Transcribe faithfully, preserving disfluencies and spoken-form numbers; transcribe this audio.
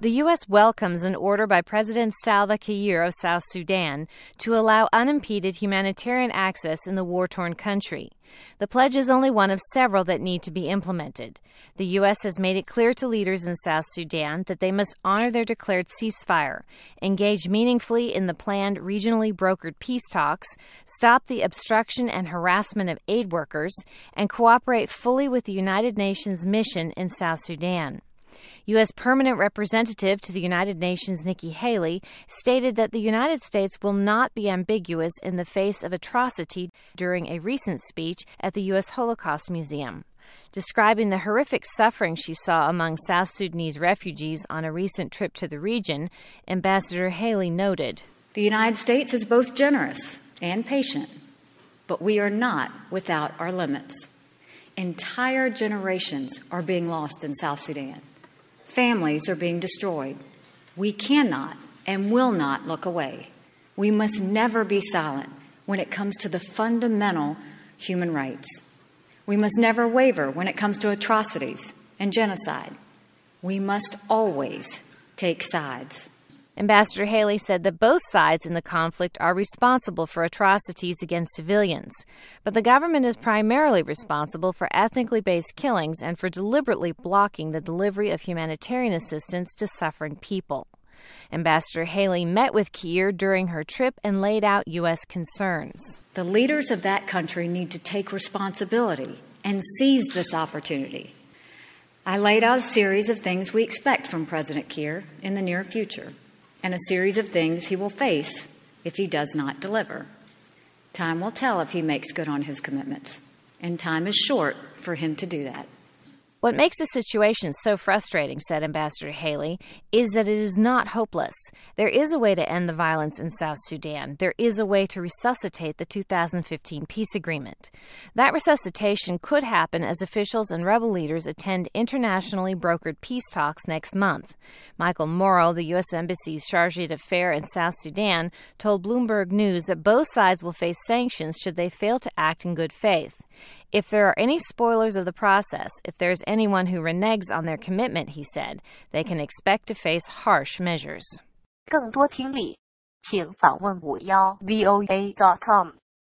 The U S welcomes an order by President Salva Kiir of South Sudan to allow unimpeded humanitarian access in the war-torn country. The pledge is only one of several that need to be implemented. The U S has made it clear to leaders in South Sudan that they must honor their declared ceasefire, engage meaningfully in the planned regionally brokered peace talks, stop the obstruction and harassment of aid workers, and cooperate fully with the United Nations mission in South Sudan. U S Permanent Representative to the United Nations Nikki Haley stated that the United States will not be ambiguous in the face of atrocity during a recent speech at the U S Holocaust Museum. Describing the horrific suffering she saw among South Sudanese refugees on a recent trip to the region, Ambassador Haley noted, "The United States is both generous and patient, but we are not without our limits. Entire generations are being lost in South Sudan. Families are being destroyed. We cannot and will not look away. We must never be silent when it comes to the fundamental human rights. We must never waver when it comes to atrocities and genocide. We must always take sides." Ambassador Haley said that both sides in the conflict are responsible for atrocities against civilians, but the government is primarily responsible for ethnically based killings and for deliberately blocking the delivery of humanitarian assistance to suffering people. Ambassador Haley met with Kiir during her trip and laid out U S concerns. "The leaders of that country need to take responsibility and seize this opportunity. I laid out a series of things we expect from President Kiir in the near future, and a series of things he will face if he does not deliver. Time will tell if he makes good on his commitments, and time is short for him to do that." What makes the situation so frustrating, said Ambassador Haley, is that it is not hopeless. There is a way to end the violence in South Sudan. There is a way to resuscitate the two thousand fifteen peace agreement. That resuscitation could happen as officials and rebel leaders attend internationally brokered peace talks next month. Michael Morrow, the U S Embassy's chargé d'affaires in South Sudan, told Bloomberg News that both sides will face sanctions should they fail to act in good faith. If there are any spoilers of the process, if there is anyone who reneges on their commitment, he said, they can expect to face harsh measures. 更多听力，请访问五幺 V O A dot com。